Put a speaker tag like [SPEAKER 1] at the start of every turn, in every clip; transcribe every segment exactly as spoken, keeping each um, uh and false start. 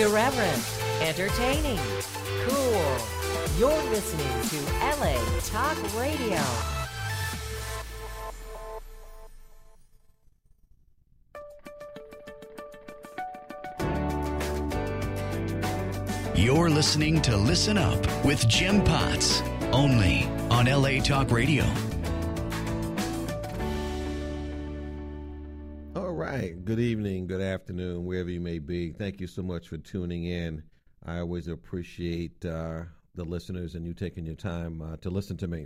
[SPEAKER 1] Irreverent, entertaining, cool. You're listening to L A Talk Radio.
[SPEAKER 2] You're listening to Listen Up with Jim Potts, only on L A Talk Radio.
[SPEAKER 3] All right. Good evening, good afternoon, wherever you may be. Thank you so much for tuning in. I always appreciate uh, the listeners and you taking your time uh, to listen to me.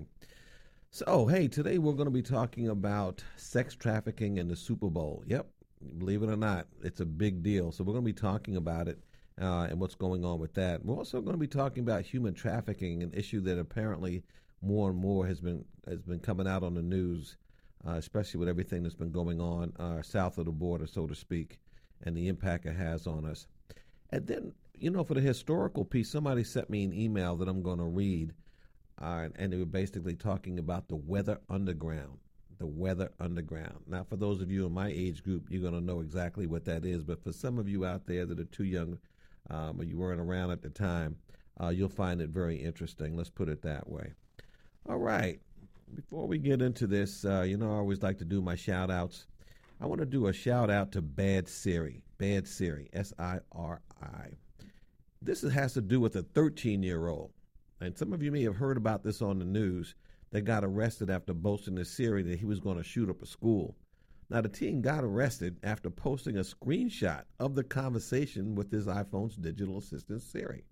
[SPEAKER 3] So, hey, today we're going to be talking about sex trafficking in the Super Bowl. Yep, believe it or not, it's a big deal. So we're going to be talking about it. Uh, and what's going on with that. We're also going to be talking about human trafficking, an issue that apparently more and more has been has been coming out on the news, uh, especially with everything that's been going on uh, south of the border, so to speak, and the impact it has on us. And then, you know, for the historical piece, somebody sent me an email that I'm going to read, uh, and they were basically talking about the Weather Underground. The Weather Underground. Now, for those of you in my age group, you're going to know exactly what that is, but for some of you out there that are too young, Um, or you weren't around at the time, uh, you'll find it very interesting. Let's put it that way. All right. Before we get into this, uh, you know, I always like to do my shout-outs. I want to do a shout-out to Bad Siri. Bad Siri, S I R I. This has to do with a thirteen-year-old. And some of you may have heard about this on the news. They got arrested after boasting to Siri that he was going to shoot up a school. Now, the teen got arrested after posting a screenshot of the conversation with his iPhone's digital assistant, Siri.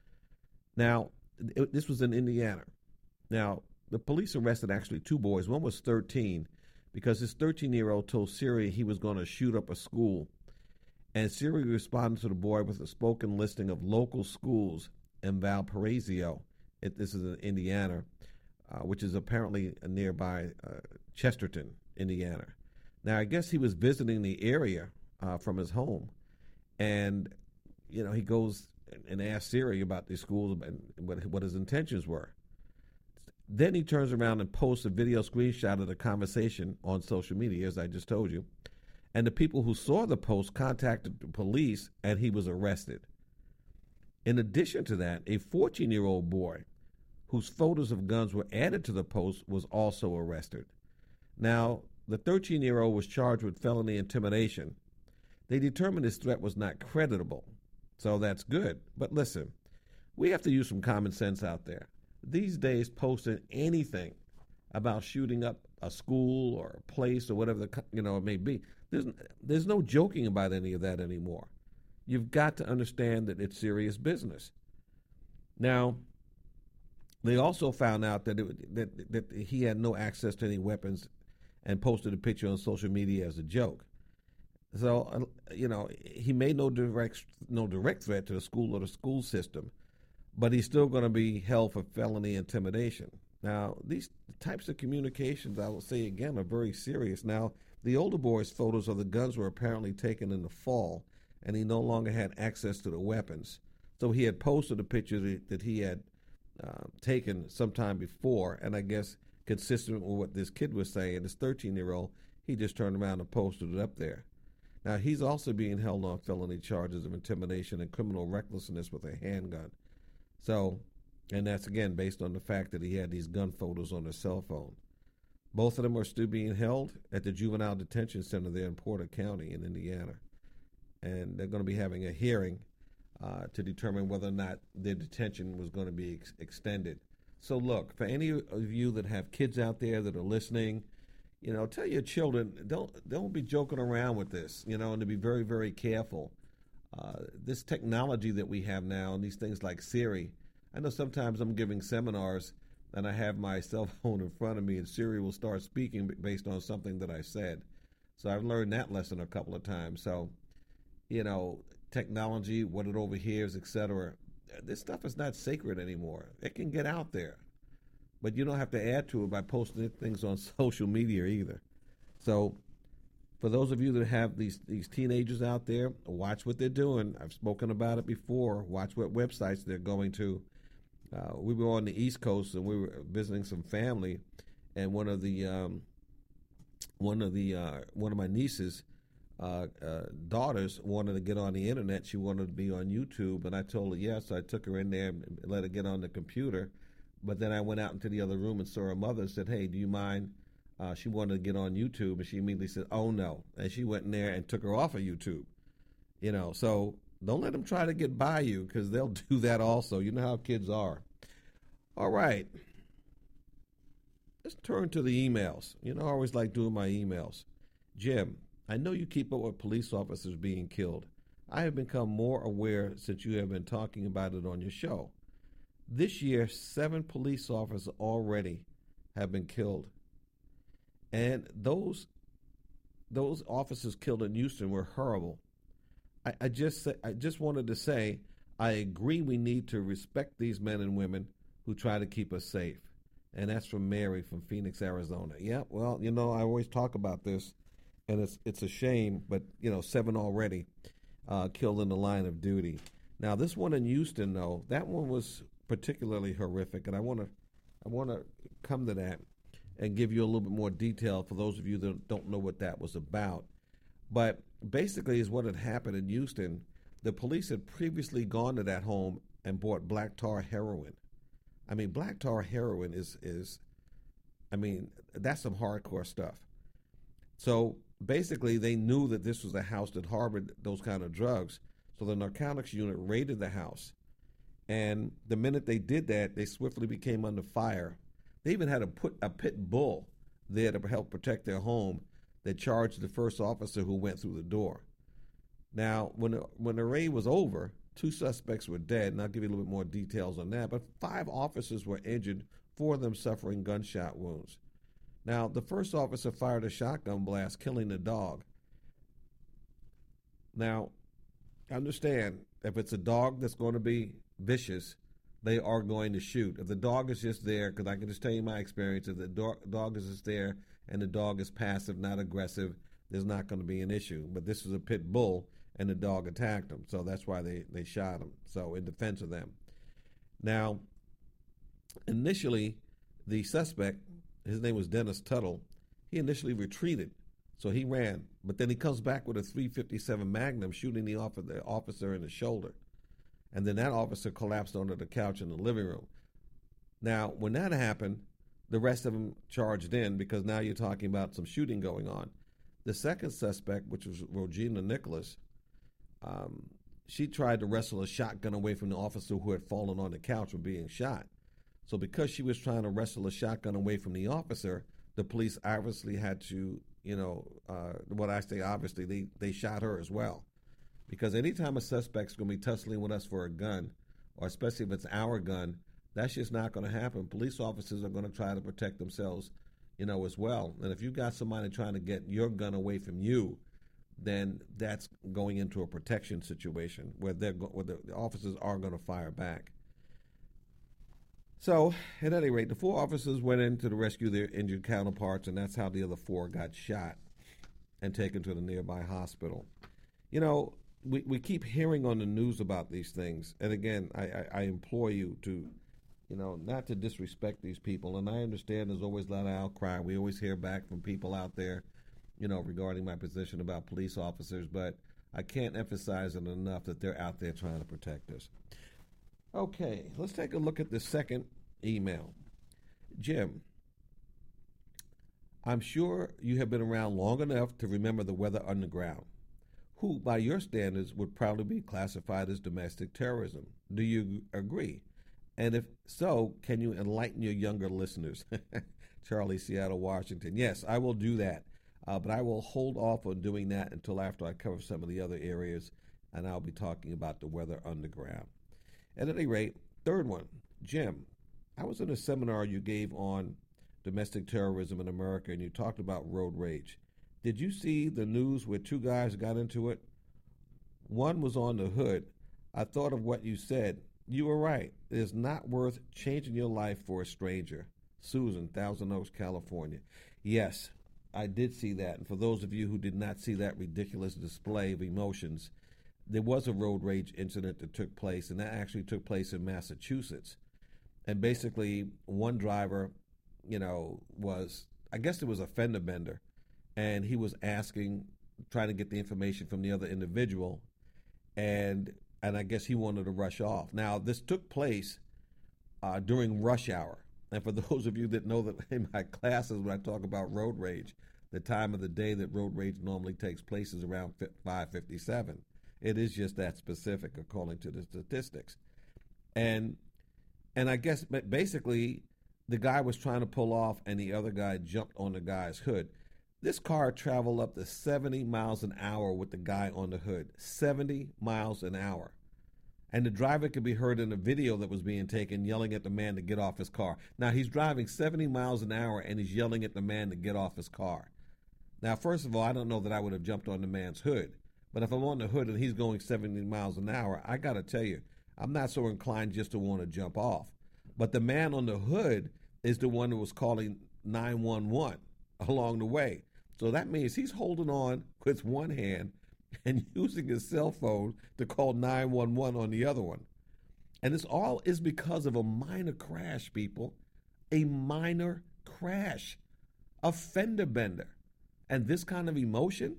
[SPEAKER 3] Now, it, this was in Indiana. Now, the police arrested actually two boys. One was thirteen because his thirteen-year-old told Siri he was going to shoot up a school. And Siri responded to the boy with a spoken listing of local schools in Valparaiso. It, this is in Indiana, uh, which is apparently nearby uh, Chesterton, Indiana. Now, I guess he was visiting the area uh, from his home, and, you know, he goes and asks Siri about these schools and what, what his intentions were. Then he turns around and posts a video screenshot of the conversation on social media, as I just told you, and the people who saw the post contacted the police, and he was arrested. In addition to that, a fourteen-year-old boy whose photos of guns were added to the post was also arrested. Now, the thirteen-year-old was charged with felony intimidation. They determined his threat was not creditable, so that's good. But listen, we have to use some common sense out there. These days, posting anything about shooting up a school or a place or whatever the, you know it may be, there's there's no joking about any of that anymore. You've got to understand that it's serious business. Now, they also found out that it, that that he had no access to any weapons, and posted a picture on social media as a joke. So, uh, you know, he made no direct no direct threat to the school or the school system, but he's still going to be held for felony intimidation. Now, these types of communications, I will say again, are very serious. Now, the older boy's photos of the guns were apparently taken in the fall, and he no longer had access to the weapons. So he had posted a picture that, that he had uh, taken sometime before, and I guess consistent with what this kid was saying, this thirteen-year-old, he just turned around and posted it up there. Now, he's also being held on felony charges of intimidation and criminal recklessness with a handgun. So, and that's, again, based on the fact that he had these gun photos on his cell phone. Both of them are still being held at the Juvenile Detention Center there in Porter County in Indiana. And they're going to be having a hearing uh, to determine whether or not their detention was going to be ex- extended. So look, for any of you that have kids out there that are listening, you know, tell your children, don't don't be joking around with this, you know, and to be very, very careful. Uh, this technology that we have now and these things like Siri, I know sometimes I'm giving seminars and I have my cell phone in front of me and Siri will start speaking based on something that I said. So I've learned that lesson a couple of times. So, you know, technology, what it overhears, et cetera, this stuff is not sacred anymore. It can get out there, but you don't have to add to it by posting things on social media either. So for those of you that have these, these teenagers out there, watch what they're doing. I've spoken about it before. Watch what websites they're going to. Uh, we were on the East Coast and we were visiting some family, and one of the um, one of the uh, one of my nieces uh, uh, daughters wanted to get on the internet. She wanted to be on YouTube, and I told her yes. So I took her in there and let her get on the computer. But then I went out into the other room and saw her mother and said, hey, do you mind? Uh, she wanted to get on YouTube, and she immediately said, oh, no. And she went in there and took her off of YouTube. You know, so don't let them try to get by you, because they'll do that also. You know how kids are. All right. Let's turn to the emails. You know, I always like doing my emails. Jim, I know you keep up with police officers being killed. I have become more aware since you have been talking about it on your show. This year, seven police officers already have been killed. And those those officers killed in Houston were horrible. I, I just I just wanted to say I agree we need to respect these men and women who try to keep us safe. And that's from Mary from Phoenix, Arizona. Yeah, well, you know, I always talk about this, and it's it's a shame, but, you know, seven already uh, killed in the line of duty. Now, this one in Houston, though, that one was particularly horrific, and I want to I want to come to that and give you a little bit more detail for those of you that don't know what that was about. But basically is what had happened in Houston. The police had previously gone to that home and bought black tar heroin. I mean, black tar heroin is, is I mean, that's some hardcore stuff. So basically they knew that this was a house that harbored those kind of drugs. So the narcotics unit raided the house. And the minute they did that, they swiftly became under fire. They even had to put a pit bull there to help protect their home. They charged the first officer who went through the door. Now, when the, when the raid was over, two suspects were dead, and I'll give you a little bit more details on that, but five officers were injured, four of them suffering gunshot wounds. Now, the first officer fired a shotgun blast, killing the dog. Now, understand, if it's a dog that's going to be vicious, they are going to shoot. If the dog is just there, because I can just tell you my experience, if the dog, dog is just there and the dog is passive, not aggressive, there's not going to be an issue. But this is a pit bull, and the dog attacked him, so that's why they, they shot him, so in defense of them. Now, initially, the suspect, his name was Dennis Tuttle, he initially retreated, so he ran, but then he comes back with a three fifty-seven Magnum, shooting the officer in the shoulder. And then that officer collapsed onto the couch in the living room. Now, when that happened, the rest of them charged in, because now you're talking about some shooting going on. The second suspect, which was Regina Nicholas, um, she tried to wrestle a shotgun away from the officer who had fallen on the couch from being shot. So because she was trying to wrestle a shotgun away from the officer, the police obviously had to, you know, uh, what I say obviously, they, they shot her as well. Because anytime a suspect's going to be tussling with us for a gun, or especially if it's our gun, that's just not going to happen. Police officers are going to try to protect themselves, you know, as well. And if you've got somebody trying to get your gun away from you, then that's going into a protection situation where, they're go- where the, the officers are going to fire back. So, at any rate, the four officers went in to rescue their injured counterparts, and that's how the other four got shot and taken to the nearby hospital. You know, we, we keep hearing on the news about these things, and again, I, I, I implore you to, you know, not to disrespect these people. And I understand there's always a lot of outcry. We always hear back from people out there, you know, regarding my position about police officers, but I can't emphasize it enough that they're out there trying to protect us. Okay, let's take a look at the second email. Jim, I'm sure you have been around long enough to remember the Weather Underground, who, by your standards, would probably be classified as domestic terrorism. Do you agree? And if so, can you enlighten your younger listeners? Charlie, Seattle, Washington. Yes, I will do that. Uh, but I will hold off on doing that until after I cover some of the other areas, and I'll be talking about the Weather Underground. At any rate, third one, Jim, I was in a seminar you gave on domestic terrorism in America, and you talked about road rage. Did you see the news where two guys got into it? One was on the hood. I thought of what you said. You were right. It is not worth changing your life for a stranger. Susan, Thousand Oaks, California. Yes, I did see that. And for those of you who did not see that ridiculous display of emotions, there was a road rage incident that took place, and that actually took place in Massachusetts. And basically, one driver, you know, was, I guess it was a fender bender, and he was asking trying to get the information from the other individual, and and I guess he wanted to rush off. Now, this took place uh, during rush hour. And for those of you that know that in my classes when I talk about road rage, the time of the day that road rage normally takes place is around five fifty-seven. It is just that specific according to the statistics. And and I guess basically the guy was trying to pull off and the other guy jumped on the guy's hood. This car traveled up to seventy miles an hour with the guy on the hood. seventy miles an hour. And the driver could be heard in a video that was being taken yelling at the man to get off his car. Now, he's driving seventy miles an hour and he's yelling at the man to get off his car. Now, first of all, I don't know that I would have jumped on the man's hood. But if I'm on the hood and he's going seventy miles an hour, I got to tell you, I'm not so inclined just to want to jump off. But the man on the hood is the one who was calling nine one one along the way. So that means he's holding on with one hand and using his cell phone to call nine one one on the other one. And this all is because of a minor crash, people. A minor crash. A fender bender. And this kind of emotion?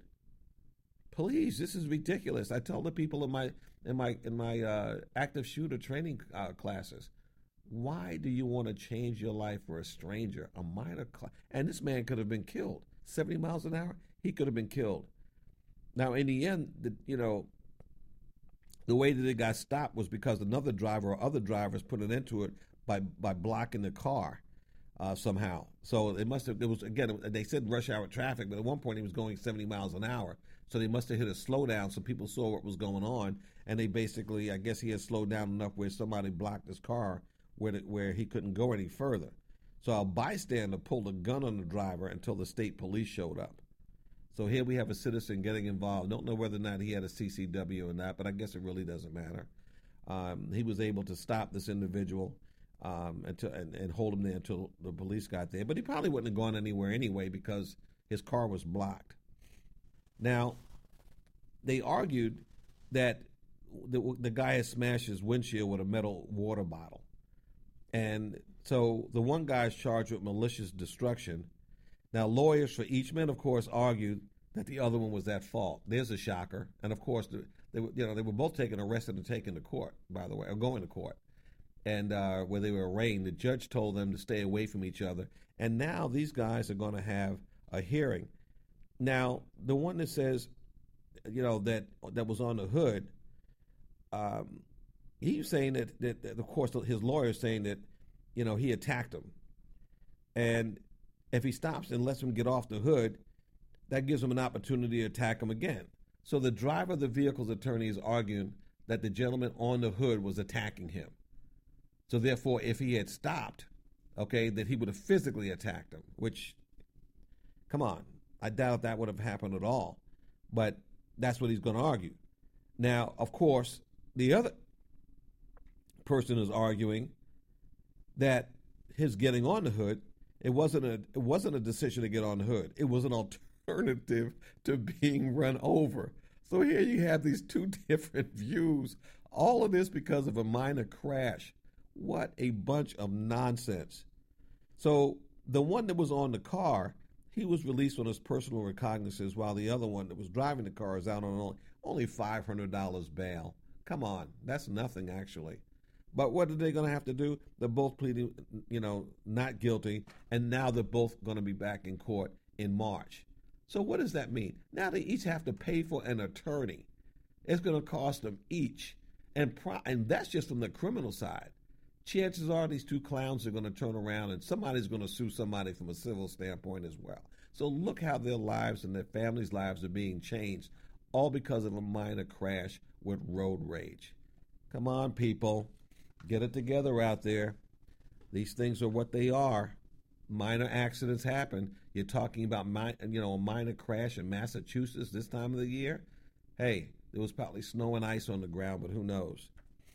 [SPEAKER 3] Please, this is ridiculous. I tell the people in my in my in my uh, active shooter training uh, classes, why do you want to change your life for a stranger? A minor cl- and this man could have been killed. seventy miles an hour, he could have been killed. Now, in the end, the, you know, the way that it got stopped was because another driver or other drivers put an end to it by by blocking the car uh, somehow. So it must have, it was, again, they said rush hour traffic, but at one point he was going seventy miles an hour. So they must have hit a slowdown so people saw what was going on. And they basically, I guess he had slowed down enough where somebody blocked his car where, the, where he couldn't go any further. So a bystander pulled a gun on the driver until the state police showed up. So here we have a citizen getting involved. Don't know whether or not he had a C C W or not, but I guess it really doesn't matter. Um, he was able to stop this individual um, until, and, and hold him there until the police got there. But he probably wouldn't have gone anywhere anyway because his car was blocked. Now, they argued that the, the guy had smashed his windshield with a metal water bottle. And so the one guy is charged with malicious destruction. Now, lawyers for each man, of course, argued that the other one was at fault. There's a shocker. And, of course, they were, you know, they were both taken arrested and taken to court, by the way, or going to court, and uh, where they were arraigned. The judge told them to stay away from each other. And now these guys are going to have a hearing. Now, the one that says, you know, that that was on the hood, um, he's saying that, that, that, of course, his lawyer is saying that, you know, he attacked him. And if he stops and lets him get off the hood, that gives him an opportunity to attack him again. So the driver of the vehicle's attorney is arguing that the gentleman on the hood was attacking him. So therefore, if he had stopped, okay, that he would have physically attacked him, which, come on, I doubt that would have happened at all. But that's what he's going to argue. Now, of course, the other person is arguing that his getting on the hood, it wasn't a it wasn't a decision to get on the hood. It was an alternative to being run over. So here you have these two different views. All of this because of a minor crash. What a bunch of nonsense. So the one that was on the car, he was released on his personal recognizance, while the other one that was driving the car is out on only, only five hundred dollars bail. Come on, that's nothing actually. But what are they going to have to do? They're both pleading, you know, not guilty, and now they're both going to be back in court in March. So what does that mean? Now they each have to pay for an attorney. It's going to cost them each, and pro- and that's just from the criminal side. Chances are these two clowns are going to turn around and somebody's going to sue somebody from a civil standpoint as well. So look how their lives and their families' lives are being changed, all because of a minor crash with road rage. Come on, people. Get it together out there. These things are what they are. Minor accidents happen. You're talking about mi- you know, a minor crash in Massachusetts this time of the year. Hey, there was probably snow and ice on the ground, but who knows?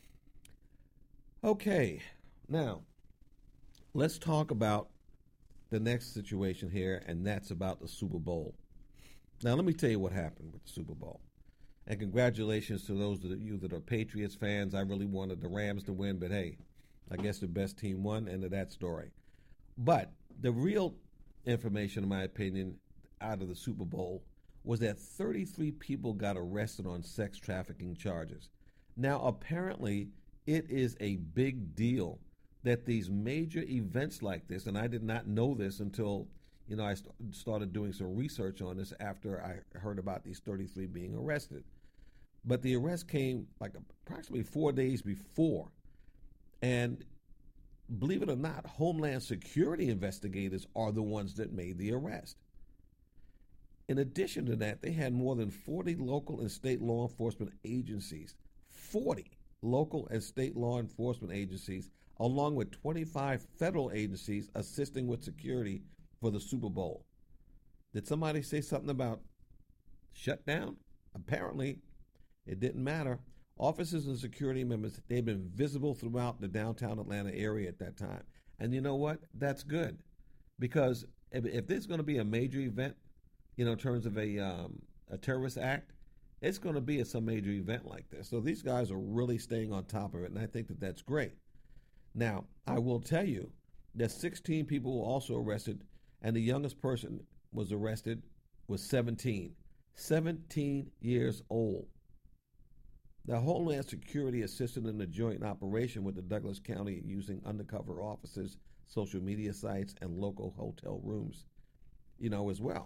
[SPEAKER 3] Okay, now let's talk about the next situation here, and that's about the Super Bowl. Now, let me tell you what happened with the Super Bowl. And congratulations to those of you that are Patriots fans. I really wanted the Rams to win, but hey, I guess the best team won, end of that story. But the real information, in my opinion, out of the Super Bowl was that thirty-three people got arrested on sex trafficking charges. Now, apparently, it is a big deal that these major events like this, and I did not know this until, you know, I st- started doing some research on this after I heard about these thirty-three being arrested. But the arrest came like approximately four days before. And believe it or not, Homeland Security investigators are the ones that made the arrest. In addition to that, they had more than forty local and state law enforcement agencies, forty local and state law enforcement agencies, along with twenty-five federal agencies assisting with security for the Super Bowl. Did somebody say something about shutdown? Apparently, it didn't matter. Officers and security members, they've been visible throughout the downtown Atlanta area at that time. And you know what? That's good. Because if, if there's going to be a major event, you know, in terms of a um, a terrorist act, it's going to be at some major event like this. So these guys are really staying on top of it, and I think that that's great. Now, I will tell you that sixteen people were also arrested, and the youngest person was arrested was seventeen. seventeen years old. The Homeland Security assisted in the joint operation with the Douglas County using undercover officers, social media sites, and local hotel rooms, you know, as well.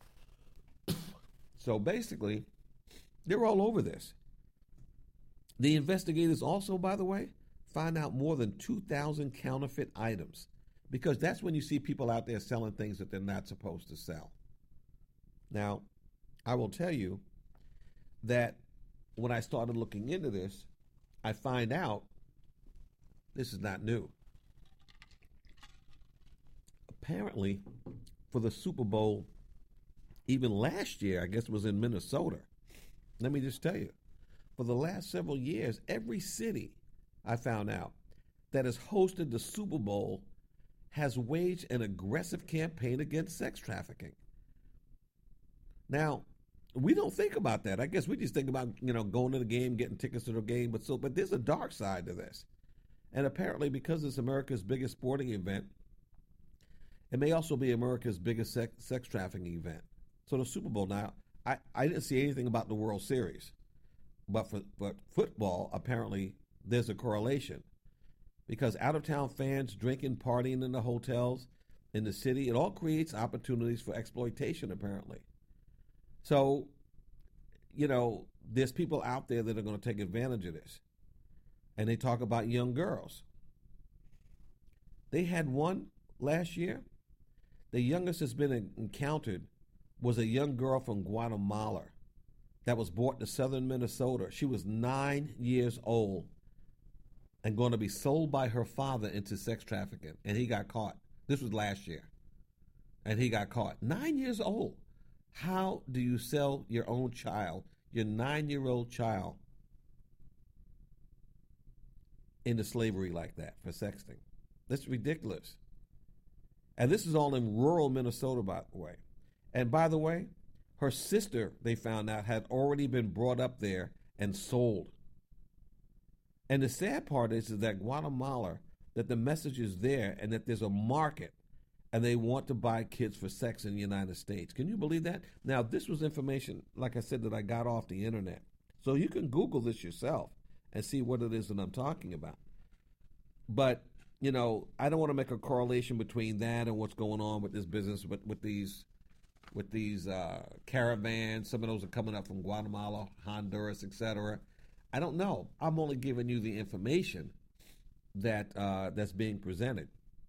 [SPEAKER 3] So basically, they're all over this. The investigators also, by the way, find out more than two thousand counterfeit items, because that's when you see people out there selling things that they're not supposed to sell. Now, I will tell you that when I started looking into this, I find out this is not new. Apparently, for the Super Bowl, even last year, I guess it was in Minnesota. Let me just tell you, for the last several years, every city, I found out, that has hosted the Super Bowl has waged an aggressive campaign against sex trafficking. Now, we don't think about that. I guess we just think about, you know, going to the game, getting tickets to the game, but so but there's a dark side to this. And apparently, because it's America's biggest sporting event, it may also be America's biggest sex, sex trafficking event. So the Super Bowl, now, I, I didn't see anything about the World Series. But for but football, apparently, there's a correlation. Because out-of-town fans drinking, partying in the hotels, in the city, it all creates opportunities for exploitation, apparently. So, you know, there's people out there that are going to take advantage of this. And they talk about young girls. They had one last year. The youngest that's been encountered was a young girl from Guatemala that was brought to southern Minnesota. She was nine years old and going to be sold by her father into sex trafficking. And he got caught. This was last year. And he got caught. Nine years old. How do you sell your own child, your nine-year-old child, into slavery like that for sexting? That's ridiculous. And this is all in rural Minnesota, by the way. And by the way, her sister, they found out, had already been brought up there and sold. And the sad part is, is that Guatemala, that the message is there and that there's a market and they want to buy kids for sex in the United States. Can you believe that? Now, this was information, like I said, that I got off the internet. So you can Google this yourself and see what it is that I'm talking about. But, you know, I don't want to make a correlation between that and what's going on with this business, with, with these with these uh, caravans. Some of those are coming up from Guatemala, Honduras, et cetera. I don't know. I'm only giving you the information that uh, that's being presented.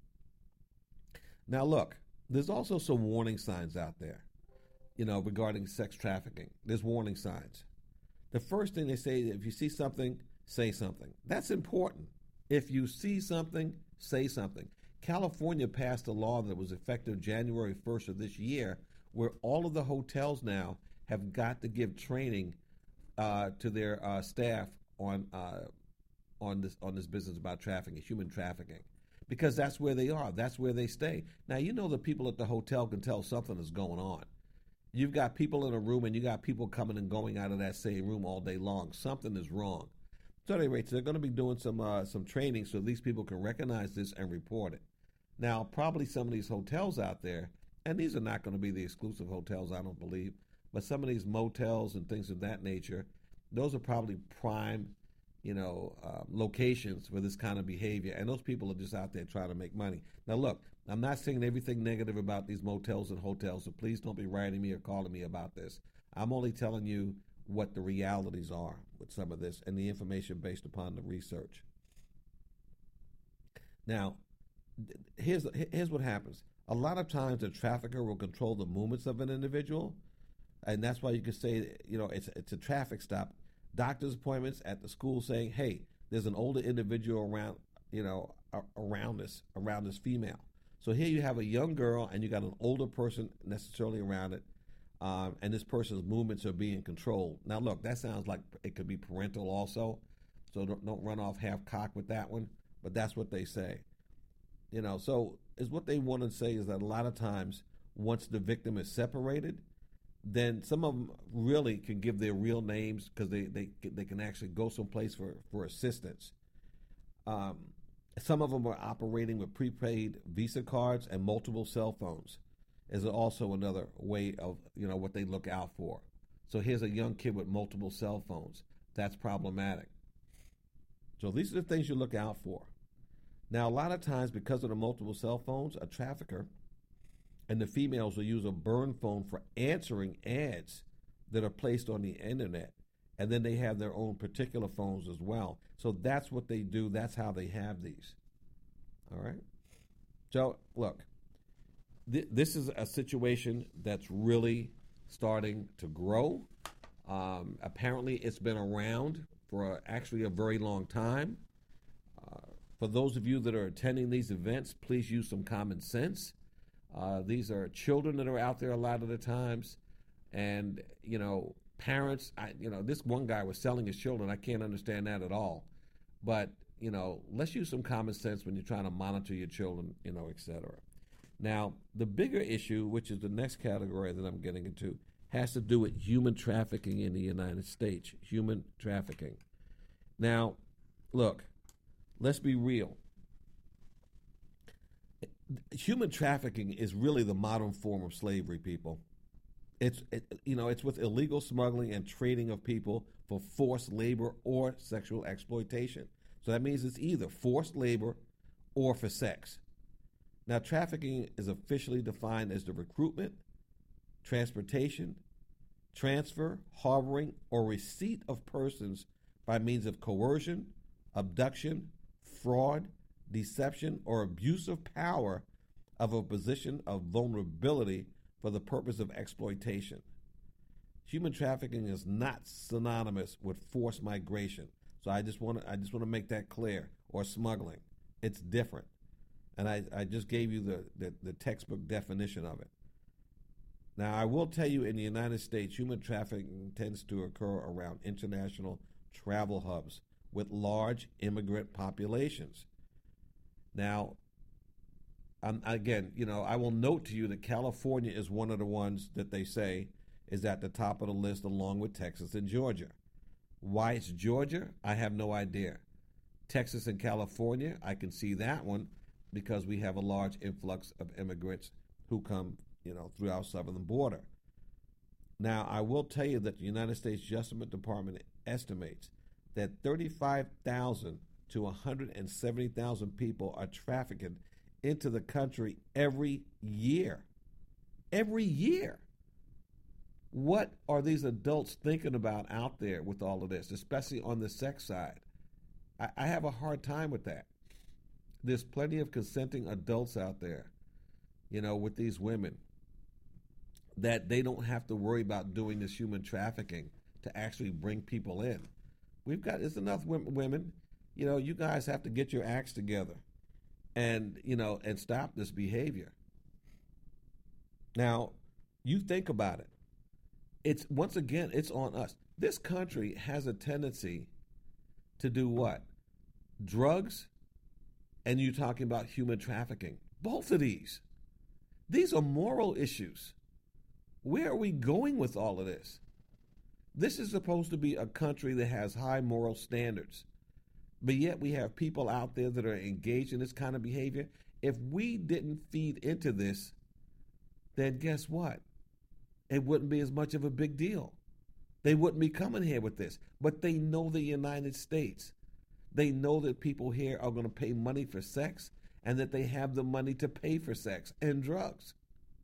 [SPEAKER 3] Now, look, there's also some warning signs out there, you know, regarding sex trafficking. There's warning signs. The first thing they say, if you see something, say something. That's important. If you see something, say something. California passed a law that was effective January first of this year, where all of the hotels now have got to give training uh, to their uh, staff on uh, on this on this business about trafficking, human trafficking. Because that's where they are. That's where they stay. Now, you know the people at the hotel can tell something is going on. You've got people in a room and you got people coming and going out of that same room all day long. Something is wrong. So at any rate, so they're going to be doing some uh, some training so these people can recognize this and report it. Now, probably some of these hotels out there, and these are not going to be the exclusive hotels, I don't believe, But some of these motels and things of that nature, those are probably prime, you know, uh, locations for this kind of behavior. And those people are just out there trying to make money. Now, look, I'm not saying everything negative about these motels and hotels, so please don't be writing me or calling me about this. I'm only telling you what the realities are with some of this and the information based upon the research. Now, here's here's what happens. A lot of times the trafficker will control the movements of an individual, and that's why you can say, you know, it's it's a traffic stop. Doctor's appointments at the school saying, hey, there's an older individual around, you know, around this, around this female. So here you have a young girl and you got an older person necessarily around it, um, and this person's movements are being controlled. Now, look, that sounds like it could be parental also, so don't, don't run off half-cocked with that one, but that's what they say. You know, so is what they want to say is that a lot of times once the victim is separated, then some of them really can give their real names because they, they, they can actually go someplace for, for assistance. Um, some of them are operating with prepaid Visa cards and multiple cell phones is also another way of, you know, what they look out for. So here's a young kid with multiple cell phones. That's problematic. So these are the things you look out for. Now, a lot of times because of the multiple cell phones, a trafficker and the females will use a burn phone for answering ads that are placed on the internet. And then they have their own particular phones as well. So that's what they do. That's how they have these. All right? So, look, th- this is a situation that's really starting to grow. Um, apparently, it's been around for a, actually a very long time. Uh, for those of you that are attending these events, please use some common sense. Uh, these are children that are out there a lot of the times. And, you know, parents, I, you know, this one guy was selling his children. I can't understand that at all. But, you know, let's use some common sense when you're trying to monitor your children, you know, et cetera. Now, the bigger issue, which is the next category that I'm getting into, has to do with human trafficking in the United States. Human trafficking. Now, look, let's be real. Human trafficking is really the modern form of slavery, people. It's, it, you know, it's with illegal smuggling and trading of people for forced labor or sexual exploitation. So that means it's either forced labor or for sex. Now, trafficking is officially defined as the recruitment, transportation, transfer, harboring, or receipt of persons by means of coercion, abduction, fraud, deception, or abuse of power of a position of vulnerability for the purpose of exploitation. Human trafficking is not synonymous with forced migration. So I just want to I just want to make that clear. Or smuggling. It's different. And I, I just gave you the, the, the textbook definition of it. Now, I will tell you in the United States, human trafficking tends to occur around international travel hubs with large immigrant populations. Now, um, again, you know, I will note to you that California is one of the ones that they say is at the top of the list along with Texas and Georgia. Why it's Georgia, I have no idea. Texas and California, I can see that one because we have a large influx of immigrants who come, you know, through our southern border. Now, I will tell you that the United States Justice Department estimates that thirty-five thousand to one hundred seventy thousand people are trafficked into the country every year. Every year. What are these adults thinking about out there with all of this, especially on the sex side? I, I have a hard time with that. There's plenty of consenting adults out there, you know, with these women, that they don't have to worry about doing this human trafficking to actually bring people in. We've got, it's enough women, you know, you guys have to get your acts together and, you know, and stop this behavior. Now, you think about it. It's, once again, it's on us. This country has a tendency to do what? Drugs, and you're talking about human trafficking. Both of these. These are moral issues. Where are we going with all of this? This is supposed to be a country that has high moral standards. But yet we have people out there that are engaged in this kind of behavior. If we didn't feed into this, then guess what? it wouldn't be as much of a big deal. They wouldn't be coming here with this. But they know the United States. They know that people here are going to pay money for sex and that they have the money to pay for sex and drugs.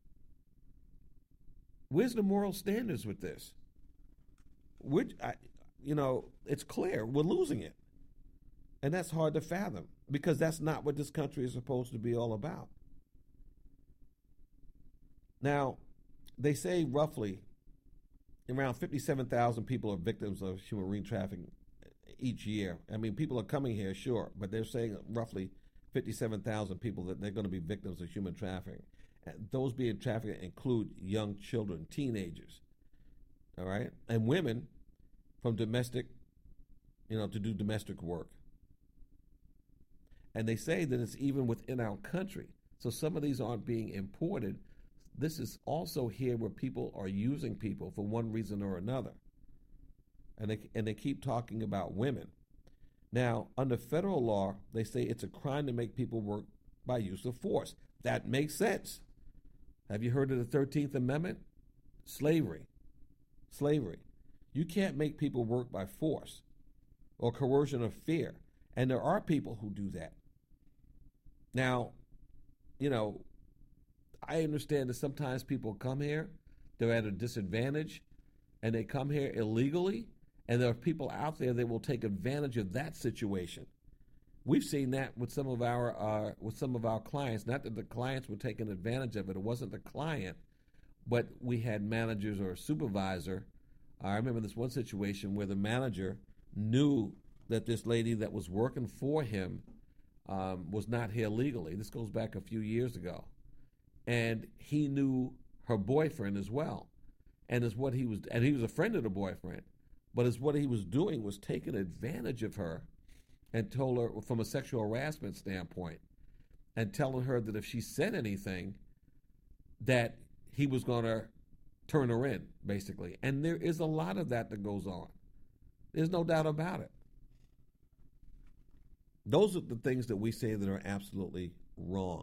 [SPEAKER 3] Where's the moral standards with this? Which, I, you know, it's clear we're losing it. And that's hard to fathom because that's not what this country is supposed to be all about. Now, they say roughly around fifty-seven thousand people are victims of human trafficking each year. I mean, people are coming here, sure, but they're saying roughly fifty-seven thousand people that they're going to be victims of human trafficking. And those being trafficked include young children, teenagers, all right, and women from domestic, you know, to do domestic work. And they say that it's even within our country. So some of these aren't being imported. This is also here where people are using people for one reason or another. And they, and they keep talking about women. Now, under federal law, they say it's a crime to make people work by use of force. That makes sense. Have you heard of the thirteenth Amendment? Slavery. Slavery. You can't make people work by force or coercion or fear. And there are people who do that. Now, you know, I understand that sometimes people come here, they're at a disadvantage, and they come here illegally, and there are people out there that will take advantage of that situation. We've seen that with some of our uh, with some of our clients. Not that the clients were taking advantage of it; it wasn't the client, but we had managers or a supervisor. I remember this one situation where the manager knew that this lady that was working for him um, was not here legally. This goes back a few years ago. And he knew her boyfriend as well. And is what he was and he was a friend of the boyfriend. But is what he was doing was taking advantage of her and told her from a sexual harassment standpoint and telling her that if she said anything, that he was going to turn her in, basically. And there is a lot of that that goes on. There's no doubt about it. Those are the things that we say that are absolutely wrong.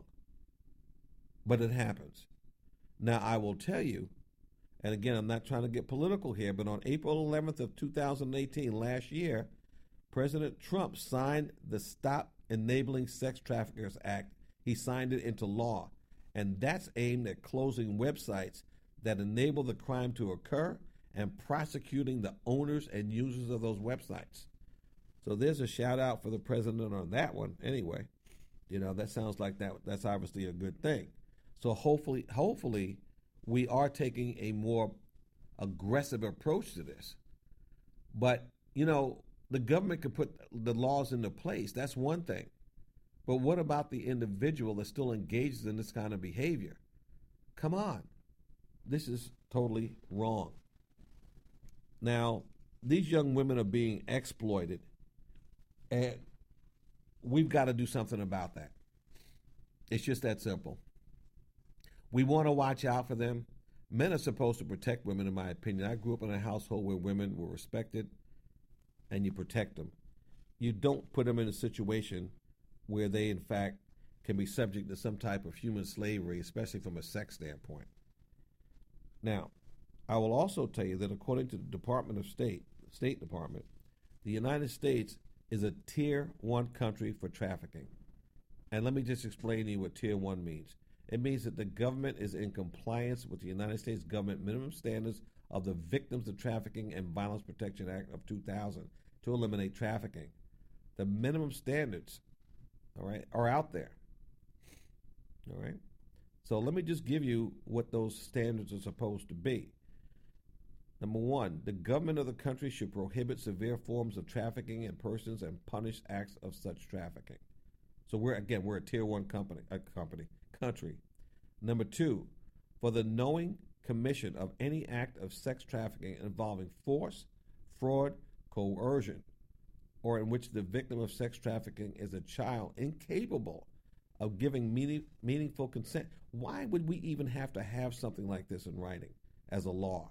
[SPEAKER 3] But it happens. Now, I will tell you, and again, I'm not trying to get political here, but on April eleventh of two thousand eighteen, last year, President Trump signed the Stop Enabling Sex Traffickers Act. He signed it into law. And that's aimed at closing websites that enable the crime to occur and prosecuting the owners and users of those websites. So there's a shout out for the president on that one. Anyway, you know, that sounds like that. That's obviously a good thing. So hopefully, hopefully, we are taking a more aggressive approach to this. But, you know, the government could put the laws into place. That's one thing. But what about the individual that still engages in this kind of behavior? Come on. This is totally wrong. Now, these young women are being exploited, and we've got to do something about that. It's just that simple. We want to watch out for them. Men are supposed to protect women, in my opinion. I grew up in a household where women were respected, and you protect them. You don't put them in a situation where they, in fact, can be subject to some type of human slavery, especially from a sex standpoint. Now, I will also tell you that according to the Department of State, State Department, the United States is a tier one country for trafficking. And let me just explain to you what tier one means. It means that the government is in compliance with the United States government minimum standards of the Victims of Trafficking and Violence Protection Act of two thousand to eliminate trafficking. The minimum standards, all right, are out there. All right. So let me just give you what those standards are supposed to be. Number one, the government of the country should prohibit severe forms of trafficking in persons and punish acts of such trafficking. So we're, again, we're a tier one company, a company, country. Number two, for the knowing commission of any act of sex trafficking involving force, fraud, coercion, or in which the victim of sex trafficking is a child incapable of giving meaning, meaningful consent. Why would we even have to have something like this in writing as a law?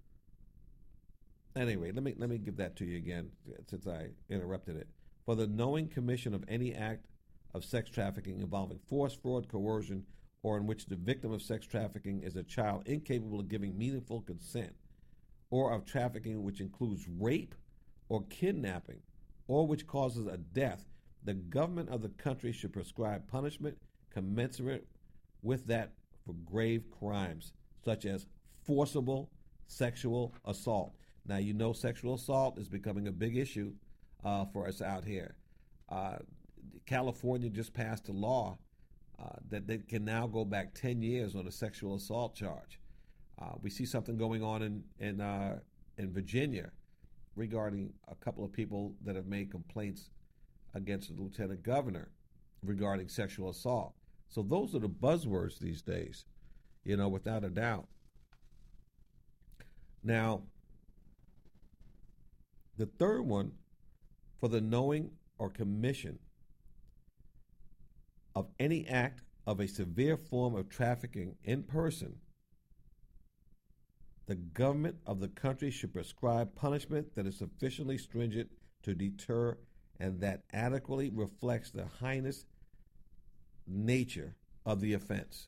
[SPEAKER 3] Anyway, let me let me give that to you again since I interrupted it. For the knowing commission of any act of sex trafficking involving force, fraud, coercion, or in which the victim of sex trafficking is a child incapable of giving meaningful consent, or of trafficking which includes rape or kidnapping, or which causes a death, the government of the country should prescribe punishment commensurate with that for grave crimes, such as forcible sexual assault. Now, you know sexual assault is becoming a big issue uh, for us out here. Uh, California just passed a law uh, that they can now go back ten years on a sexual assault charge. Uh, we see something going on in in, uh, in Virginia regarding a couple of people that have made complaints against the lieutenant governor regarding sexual assault. So those are the buzzwords these days, you know, without a doubt. Now, the third one, for the knowing or commission of any act of a severe form of trafficking in person, the government of the country should prescribe punishment that is sufficiently stringent to deter and that adequately reflects the heinous nature of the offense.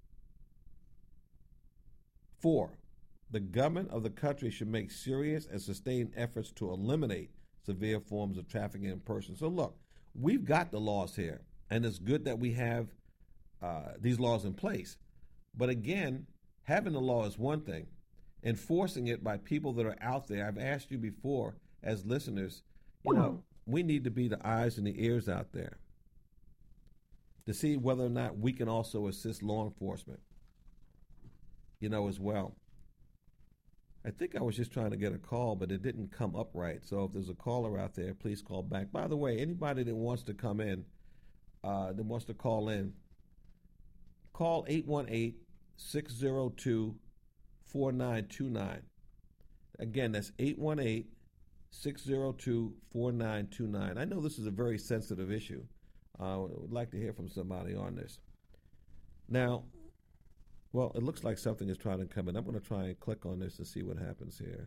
[SPEAKER 3] Four, the government of the country should make serious and sustained efforts to eliminate severe forms of trafficking in person. So look, we've got the laws here, and it's good that we have uh, these laws in place. But again, having the law is one thing. Enforcing it by people that are out there, I've asked you before as listeners, you know, we need to be the eyes and the ears out there to see whether or not we can also assist law enforcement, you know, as well. I think I was just trying to get a call, but it didn't come up right. So if there's a caller out there, please call back. By the way, anybody that wants to come in, uh, that wants to call in, call eight one eight, six zero two, four nine two nine. Again, that's eight one eight, six zero two, four nine two nine. I know this is a very sensitive issue. I uh, would like to hear from somebody on this. Now, well, it looks like something is trying to come in. I'm going to try and click on this to see what happens here.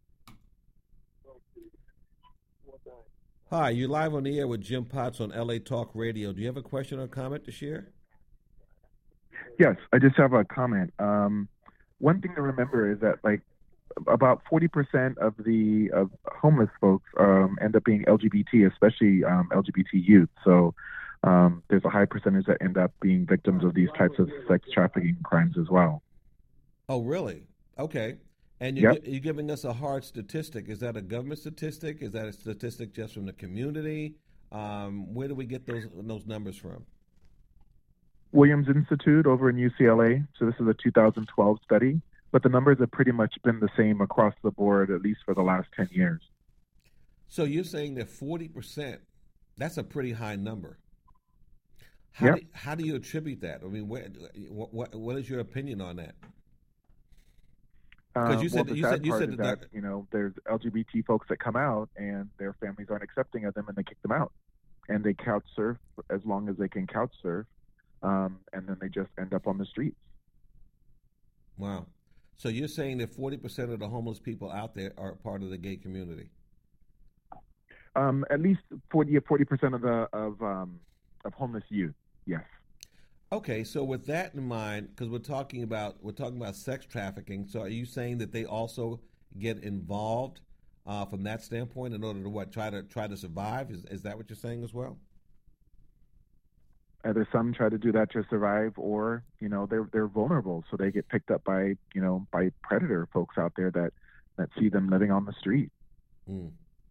[SPEAKER 3] Hi, you're live on the air with Jim Potts on L A Talk Radio. Do you have a question or comment to share?
[SPEAKER 4] Yes, I just have a comment. Um, one thing to remember is that, like, about forty percent of the of homeless folks um, end up being L G B T, especially um, L G B T youth. So um, there's a high percentage that end up being victims of these types of sex trafficking crimes as well.
[SPEAKER 3] Oh, really? Okay. And you're,
[SPEAKER 4] yep.
[SPEAKER 3] you're giving us a hard statistic. Is that a government statistic? Is that a statistic just from the community? Um, where do we get those those numbers from?
[SPEAKER 4] Williams Institute over in U C L A. So this is a two thousand twelve study. But the numbers have pretty much been the same across the board, at least for the last ten years.
[SPEAKER 3] So you're saying that forty percent, that's a pretty high number. How,
[SPEAKER 4] yep.
[SPEAKER 3] do, how do you attribute that? I mean, what, what, what is your opinion on that?
[SPEAKER 4] Because
[SPEAKER 3] you said,
[SPEAKER 4] well, the
[SPEAKER 3] you
[SPEAKER 4] sad
[SPEAKER 3] said, you
[SPEAKER 4] part
[SPEAKER 3] said
[SPEAKER 4] is
[SPEAKER 3] that,
[SPEAKER 4] that, you know, there's L G B T folks that come out and their families aren't accepting of them and they kick them out. And they couch surf as long as they can couch surf, um, and then they just end up on the streets.
[SPEAKER 3] Wow. So you're saying that forty percent of the homeless people out there are part of the gay community?
[SPEAKER 4] Um, at least forty percent of the of um, of homeless youth, yes.
[SPEAKER 3] Okay, so with that in mind, because we're talking about we're talking about sex trafficking, so are you saying that they also get involved uh, from that standpoint in order to what try to try to survive? Is is that what you're saying as well?
[SPEAKER 4] Either some try to do that to survive, or you know they're they're vulnerable, so they get picked up by you know by predator folks out there that, that see them living on the street.
[SPEAKER 3] Mm.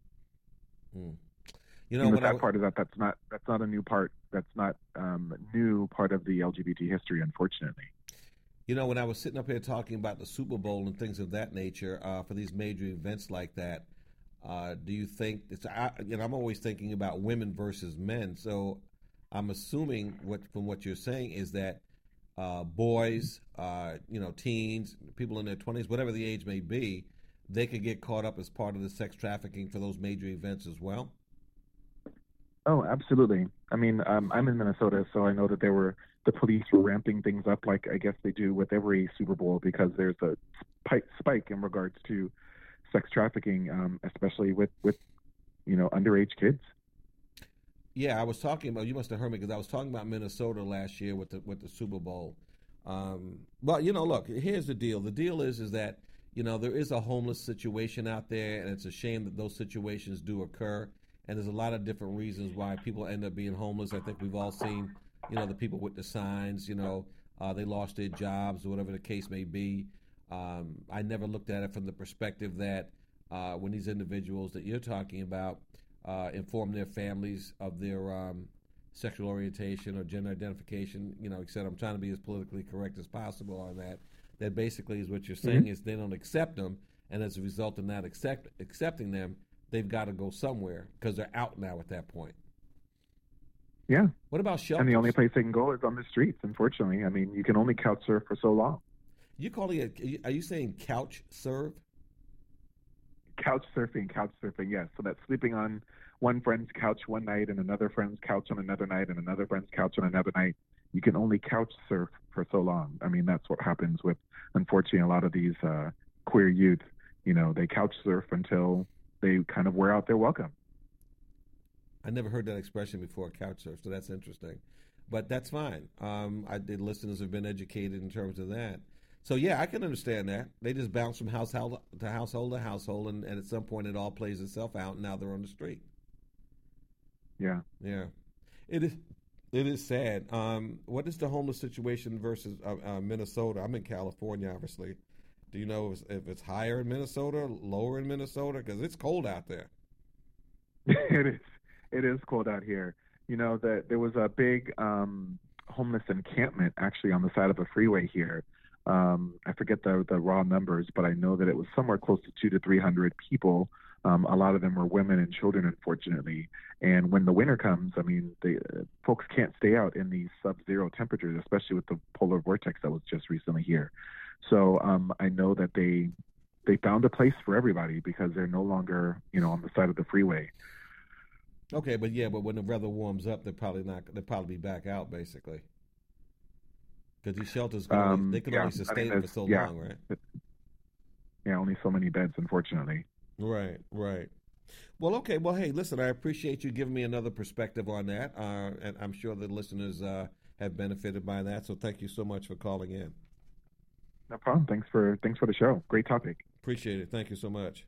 [SPEAKER 3] Mm. You know,
[SPEAKER 4] and the
[SPEAKER 3] when
[SPEAKER 4] sad
[SPEAKER 3] I,
[SPEAKER 4] part is that that's not that's not a new part. That's not um, new part of the L G B T history, unfortunately.
[SPEAKER 3] You know, when I was sitting up here talking about the Super Bowl and things of that nature uh, for these major events like that, uh, do you think it's? I, you know, I'm always thinking about women versus men, so. I'm assuming what from what you're saying is that uh, boys, uh, you know, teens, people in their twenties, whatever the age may be, they could get caught up as part of the sex trafficking for those major events as well?
[SPEAKER 4] Oh, absolutely. I mean, um, I'm in Minnesota, so I know that there were the police were ramping things up like I guess they do with every Super Bowl because there's a spike, spike in regards to sex trafficking, um, especially with, with, you know, underage kids.
[SPEAKER 3] Yeah, I was talking about. You must have heard me because I was talking about Minnesota last year with the with the Super Bowl. Um, but you know, look, here's the deal. The deal is is that you know there is a homeless situation out there, and it's a shame that those situations do occur. And there's a lot of different reasons why people end up being homeless. I think we've all seen, you know, the people with the signs. You know, uh, they lost their jobs or whatever the case may be. Um, I never looked at it from the perspective that uh, when these individuals that you're talking about. Uh, inform their families of their um, sexual orientation or gender identification, you know, et cetera. I'm trying to be as politically correct as possible on that. That basically is what you're saying mm-hmm. is they don't accept them, and as a result of not accept, accepting them, they've got to go somewhere because they're out now at that point.
[SPEAKER 4] Yeah.
[SPEAKER 3] What about shelters?
[SPEAKER 4] And the only place they can go is on the streets, unfortunately. I mean, you can only couch surf for so long.
[SPEAKER 3] You calling it, are you saying couch surf?
[SPEAKER 4] Couch surfing, couch surfing, yes. So that's sleeping on one friend's couch one night and another friend's couch on another night and another friend's couch on another night. You can only couch surf for so long. I mean, that's what happens with, unfortunately, a lot of these uh, queer youth. You know, they couch surf until they kind of wear out their welcome.
[SPEAKER 3] I never heard that expression before, couch surf, so that's interesting. But that's fine. Um, I, the listeners have been educated in terms of that. So, yeah, I can understand that. They just bounce from household to household to household, and, and at some point it all plays itself out, and now they're on the street.
[SPEAKER 4] Yeah.
[SPEAKER 3] Yeah. It is It is sad. Um, what is the homeless situation versus uh, uh, Minnesota? I'm in California, obviously. Do you know if, if it's higher in Minnesota, lower in Minnesota? Because it's cold out there.
[SPEAKER 4] It is. It is cold out here. You know, the, there was a big um, homeless encampment actually on the side of a freeway here. Um, I forget the the raw numbers, but I know that it was somewhere close to two to three hundred people. Um, a lot of them were women and children, unfortunately. And when the winter comes, I mean, the uh, folks can't stay out in these sub-zero temperatures, especially with the polar vortex that was just recently here. So um, I know that they they found a place for everybody because they're no longer, you know, on the side of the freeway.
[SPEAKER 3] Okay, but yeah, but when the weather warms up, they're probably not. They'll probably be back out, basically. Because these shelters, can only, um, they can yeah, only sustain I mean, it for so
[SPEAKER 4] yeah,
[SPEAKER 3] long, right?
[SPEAKER 4] Yeah, only so many beds, unfortunately.
[SPEAKER 3] Right, right. Well, okay. Well, hey, listen, I appreciate you giving me another perspective on that, uh, and I'm sure the listeners uh, have benefited by that. So, thank you so much for calling in.
[SPEAKER 4] No problem. Thanks for thanks for the show. Great topic.
[SPEAKER 3] Appreciate it. Thank you so much.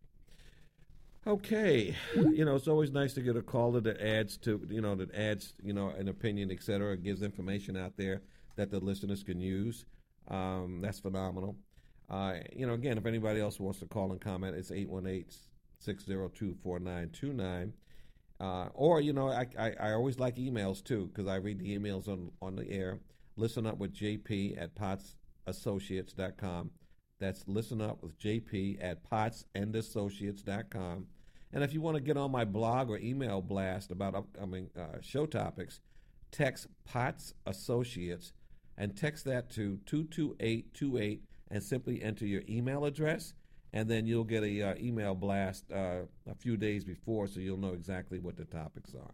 [SPEAKER 3] Okay, you know, it's always nice to get a caller that adds to, you know, that adds, you know, an opinion, et cetera, gives information out there that the listeners can use. Um, that's phenomenal. Uh, you know, again, if anybody else wants to call and comment, it's eight one eight, six zero two, four nine two nine. Uh, or, you know, I, I, I always like emails, too, because I read the emails on, on the air. Listen up with J P at potts associates dot com. That's listen up with J P at potts and associates dot com. And if you want to get on my blog or email blast about upcoming uh, show topics, text Potts Associates and text that to two two eight two eight and simply enter your email address, and then you'll get a uh, email blast uh, a few days before, so you'll know exactly what the topics are.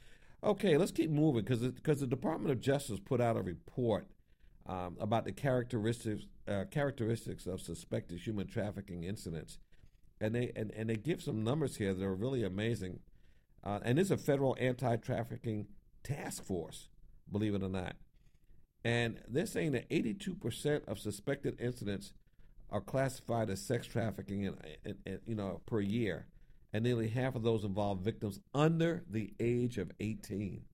[SPEAKER 3] Okay, let's keep moving because because the Department of Justice put out a report um, about the characteristics uh, characteristics of suspected human trafficking incidents, and they and, and they give some numbers here that are really amazing. Uh, and there's a federal anti-trafficking task force, believe it or not. And they're saying that eighty-two percent of suspected incidents are classified as sex trafficking, in, in, in, you know, per year, and nearly half of those involve victims under the age of eighteen.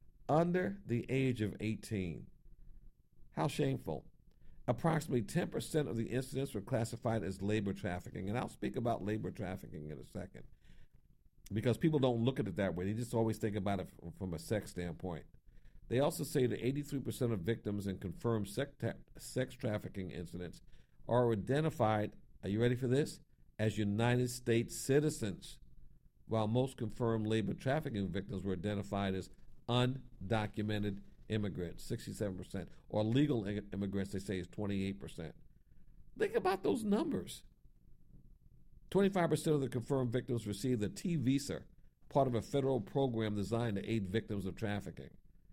[SPEAKER 3] Under the age of eighteen. How shameful. Approximately ten percent of the incidents were classified as labor trafficking, and I'll speak about labor trafficking in a second, because people don't look at it that way. They just always think about it from a sex standpoint. They also say that eighty-three percent of victims in confirmed sex, ta- sex trafficking incidents are identified, are you ready for this, as United States citizens, while most confirmed labor trafficking victims were identified as undocumented immigrants, sixty-seven percent, or legal immigrants, they say, is twenty-eight percent. Think about those numbers. twenty-five percent of the confirmed victims received a T visa, part of a federal program designed to aid victims of trafficking.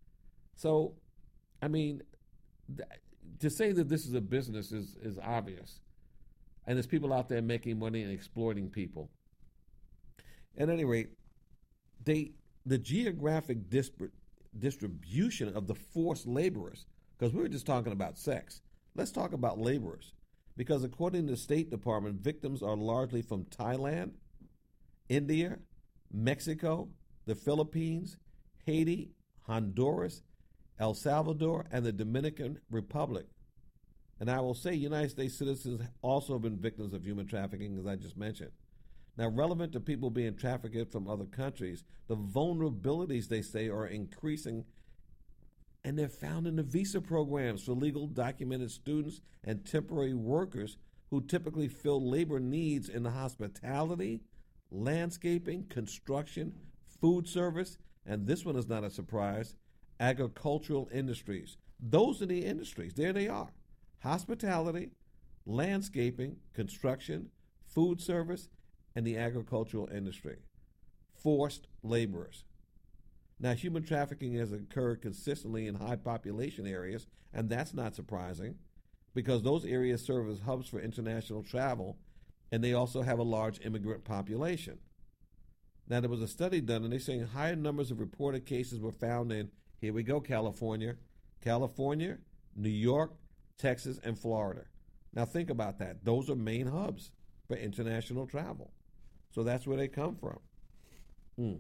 [SPEAKER 3] So, I mean, th- to say that this is a business is, is obvious. And there's people out there making money and exploiting people. At any rate, they the geographic disp- distribution of the forced laborers, because we were just talking about sex. Let's talk about laborers, because according to the State Department, victims are largely from Thailand, India, Mexico, the Philippines, Haiti, Honduras, El Salvador, and the Dominican Republic. And I will say United States citizens also have been victims of human trafficking, as I just mentioned. Now, relevant to people being trafficked from other countries, the vulnerabilities, they say, are increasing, and they're found in the visa programs for legal documented students and temporary workers who typically fill labor needs in the hospitality, landscaping, construction, food service, and this one is not a surprise, agricultural industries. Those are the industries. There they are. Hospitality, landscaping, construction, food service, and the agricultural industry. Forced laborers. Now, human trafficking has occurred consistently in high population areas, and that's not surprising because those areas serve as hubs for international travel, and they also have a large immigrant population. Now, there was a study done, and they're saying higher numbers of reported cases were found in, here we go, California, California, New York, Texas, and Florida. Now, think about that. Those are main hubs for international travel. So that's where they come from. Hmm.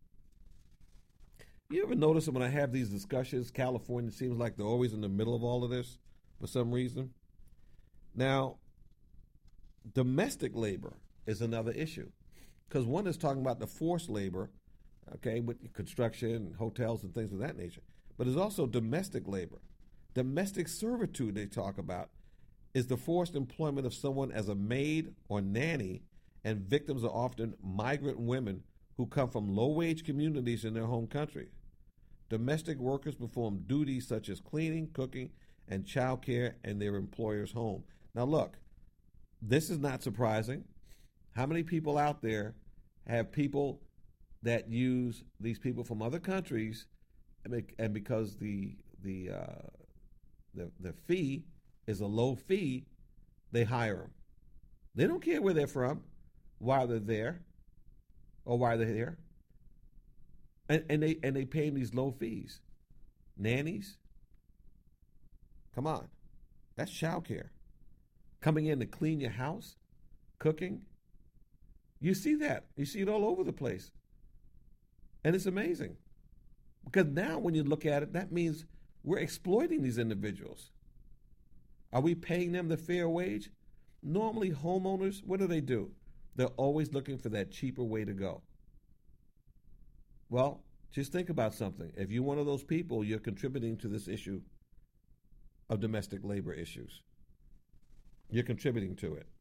[SPEAKER 3] You ever notice that when I have these discussions, California seems like they're always in the middle of all of this for some reason? Now, domestic labor is another issue because one is talking about the forced labor, okay, with construction, hotels, and things of that nature. But there's also domestic labor. Domestic servitude, they talk about, is the forced employment of someone as a maid or nanny, and victims are often migrant women who come from low-wage communities in their home country. Domestic workers perform duties such as cleaning, cooking, and child care in their employer's home. Now look, this is not surprising. How many people out there have people that use these people from other countries, and because the the uh, the, the fee is a low fee, they hire them. They don't care where they're from, why they're there, or why they're here. And, and they and they pay them these low fees. Nannies. Come on. That's child care. Coming in to clean your house, cooking. You see that. You see it all over the place. And it's amazing. Because now when you look at it, that means we're exploiting these individuals. Are we paying them the fair wage? Normally, homeowners, what do they do? They're always looking for that cheaper way to go. Well, just think about something. If you're one of those people, you're contributing to this issue of domestic labor issues. You're contributing to it.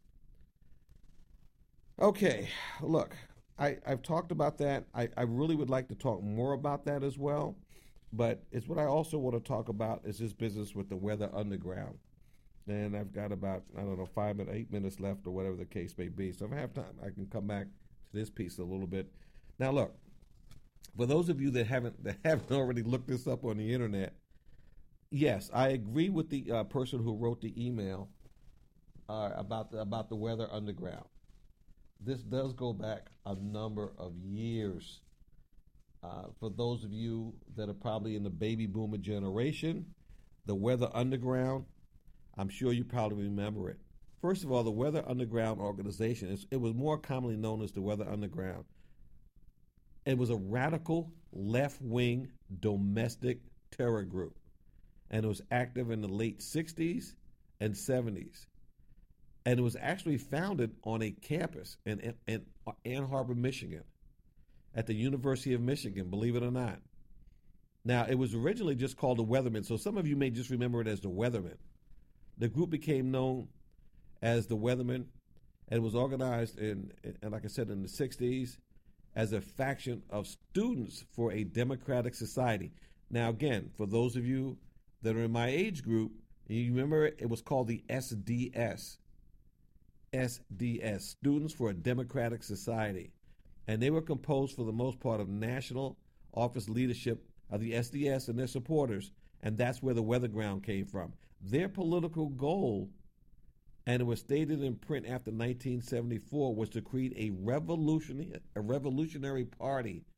[SPEAKER 3] Okay, look, I, I've talked about that. I, I really would like to talk more about that as well. But it's what I also want to talk about is this business with the Weather Underground. And I've got about, I don't know, five or eight minutes left or whatever the case may be. So if I have time, I can come back to this piece a little bit. Now, look, for those of you that haven't that haven't already looked this up on the internet, yes, I agree with the uh, person who wrote the email uh, about the, about the Weather Underground. This does go back a number of years. Uh, for those of you that are probably in the baby boomer generation, the Weather Underground, I'm sure you probably remember it. First of all, the Weather Underground organization, is, it was more commonly known as the Weather Underground. It was a radical left-wing domestic terror group, and it was active in the late sixties and seventies. And it was actually founded on a campus in, in, in Ann Arbor, Michigan, at the University of Michigan, believe it or not. Now, it was originally just called the Weathermen, so some of you may just remember it as the Weathermen. The group became known as the Weathermen, and it was organized in, in, like I said, in the sixties as a faction of students for a democratic society. Now, again, for those of you that are in my age group, you remember it was called the S D S. S D S, Students for a Democratic Society. And they were composed for the most part of national office leadership of the S D S and their supporters, and that's where the Weatherground came from. Their political goal, and it was stated in print after nineteen seventy-four, was to create a revolutionary, a revolutionary party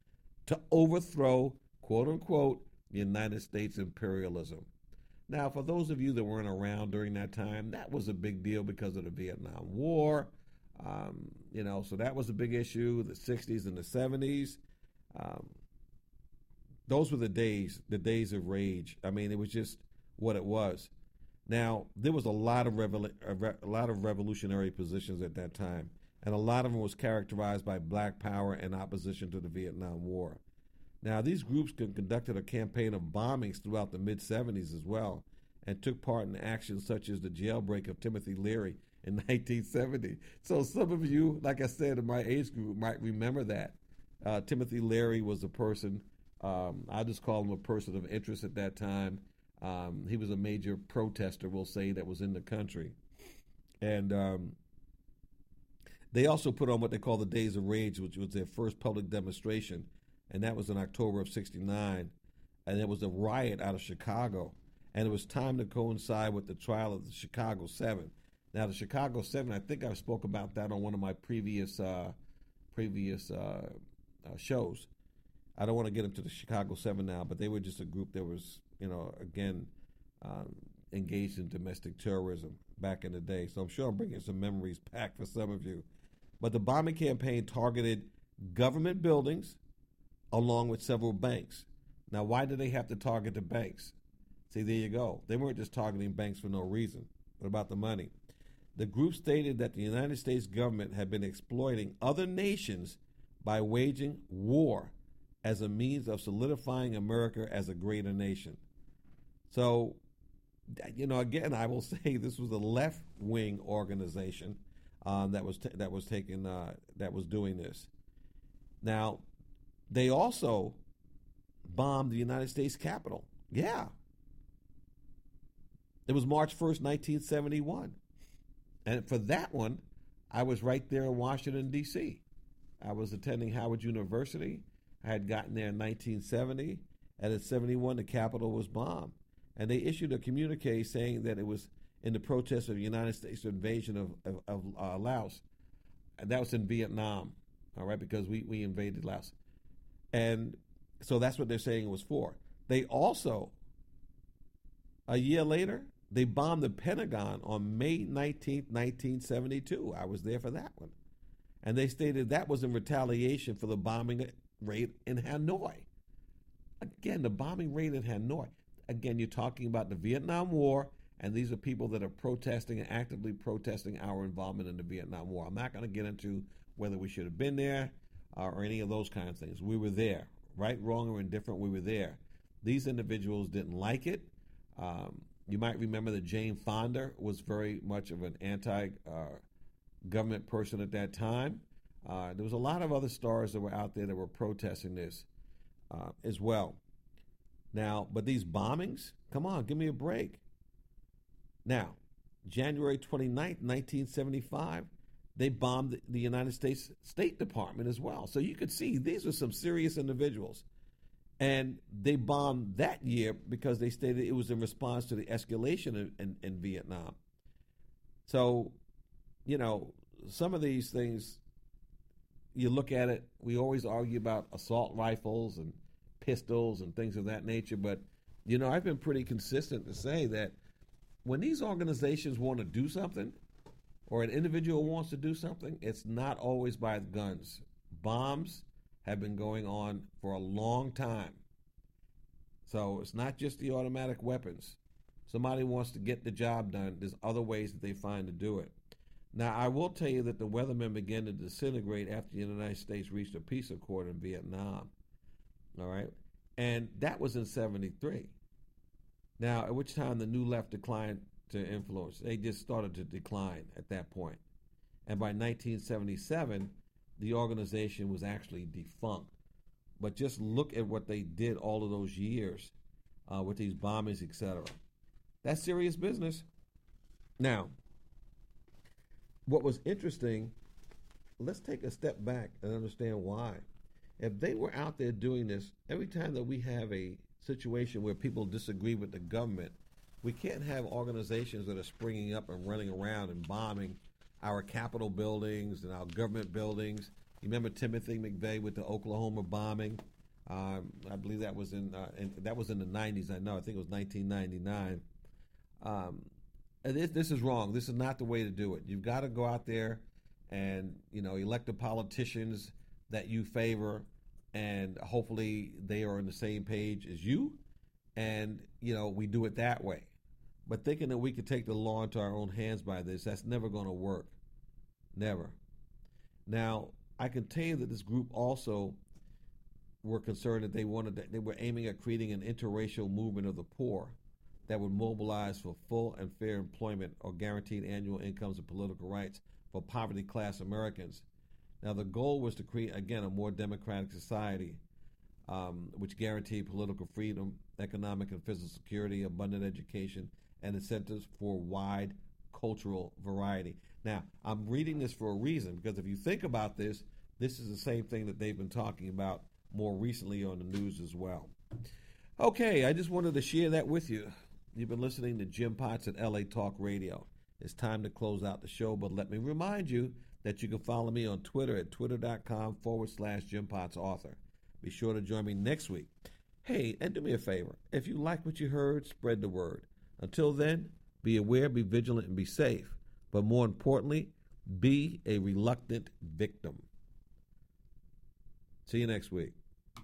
[SPEAKER 3] to overthrow, quote unquote, the United States imperialism. Now, for those of you that weren't around during that time, that was a big deal because of the Vietnam War. Um, you know, so that was a big issue, the sixties and the seventies. Um, those were the days, the days of rage. I mean, it was just what it was. Now, there was a lot of revol- a lot of revolutionary positions at that time, and a lot of them was characterized by black power and opposition to the Vietnam War. Now, these groups conducted a campaign of bombings throughout the mid-seventies as well, and took part in actions such as the jailbreak of Timothy Leary in nineteen seventy. So some of you, like I said, in my age group might remember that. Uh, Timothy Leary was a person, um, I just call him a person of interest at that time. Um, he was a major protester, we'll say, that was in the country. And um, they also put on what they call the Days of Rage, which was their first public demonstration, and that was in October of sixty-nine. And it was a riot out of Chicago. And it was timed to coincide with the trial of the Chicago Seven. Now, the Chicago Seven, I think I spoke about that on one of my previous uh, previous uh, uh, shows. I don't want to get into the Chicago Seven now, but they were just a group that was, you know, again, um, engaged in domestic terrorism back in the day. So I'm sure I'm bringing some memories back for some of you. But the bombing campaign targeted government buildings along with several banks. Now, why did they have to target the banks? See, there you go. They weren't just targeting banks for no reason. What about the money? The group stated that the United States government had been exploiting other nations by waging war as a means of solidifying America as a greater nation. So, you know, again, I will say this was a left-wing organization um, that was t- that was taking uh, that was doing this. Now, they also bombed the United States Capitol. Yeah, it was March first, nineteen seventy-one, and for that one, I was right there in Washington D C. I was attending Howard University. I had gotten there in nineteen seventy, and in seventy-one, the Capitol was bombed. And they issued a communique saying that it was in the protest of the United States invasion of, of, of uh, Laos. And that was in Vietnam, all right, because we, we invaded Laos. And so that's what they're saying it was for. They also, a year later, they bombed the Pentagon on May nineteenth, nineteen seventy-two. I was there for that one. And they stated that was in retaliation for the bombing raid in Hanoi. Again, the bombing raid in Hanoi. Again, you're talking about the Vietnam War, and these are people that are protesting and actively protesting our involvement in the Vietnam War. I'm not going to get into whether we should have been there uh, or any of those kinds of things. We were there. Right, wrong, or indifferent, we were there. These individuals didn't like it. Um, you might remember that Jane Fonda was very much of an anti-government uh, person at that time. Uh, there was a lot of other stars that were out there that were protesting this uh, as well. Now, but these bombings, come on, give me a break. Now, January twenty-ninth, nineteen seventy-five, they bombed the United States State Department as well. So you could see these were some serious individuals. And they bombed that year because they stated it was in response to the escalation in, in, in Vietnam. So, you know, some of these things, you look at it, we always argue about assault rifles and pistols and things of that nature. But, you know, I've been pretty consistent to say that when these organizations want to do something, or an individual wants to do something, it's not always by guns. Bombs have been going on for a long time. So it's not just the automatic weapons. Somebody wants to get the job done, there's other ways that they find to do it. Now, I will tell you that the Weathermen began to disintegrate after the United States reached a peace accord in Vietnam. All right? And that was in seventy-three. Now, at which time the New Left declined to influence. They just started to decline at that point. And by nineteen seventy-seven, the organization was actually defunct. But just look at what they did all of those years uh, with these bombings, et cetera. That's serious business. Now, what was interesting, let's take a step back and understand why. If they were out there doing this, every time that we have a situation where people disagree with the government, we can't have organizations that are springing up and running around and bombing our Capitol buildings and our government buildings. You remember Timothy McVeigh with the Oklahoma bombing? Um, I believe that was in, uh, in that was in the nineties. I know. I think it was nineteen ninety-nine. Um, and this, this is wrong. This is not the way to do it. You've got to go out there and, you know, elect the politicians that you favor, and hopefully they are on the same page as you, and, you know, we do it that way. But thinking that we could take the law into our own hands by this, that's never going to work. Never. Now, I can tell you that this group also were concerned that they wanted to, they were aiming at creating an interracial movement of the poor that would mobilize for full and fair employment or guaranteed annual incomes and political rights for poverty class Americans. Now, the goal was to create, again, a more democratic society, um, which guaranteed political freedom, economic and physical security, abundant education, and incentives for wide cultural variety. Now, I'm reading this for a reason, because if you think about this, this is the same thing that they've been talking about more recently on the news as well. Okay, I just wanted to share that with you. You've been listening to Jim Potts at L A Talk Radio. It's time to close out the show, but let me remind you that you can follow me on Twitter at twitter.com forward slash Jim Potts author. Be sure to join me next week. Hey, and do me a favor. If you like what you heard, spread the word. Until then, be aware, be vigilant, and be safe. But more importantly, be a reluctant victim. See you next week.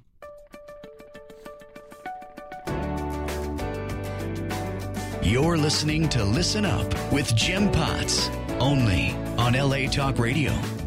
[SPEAKER 2] You're listening to Listen Up with Jim Potts, only on L A Talk Radio.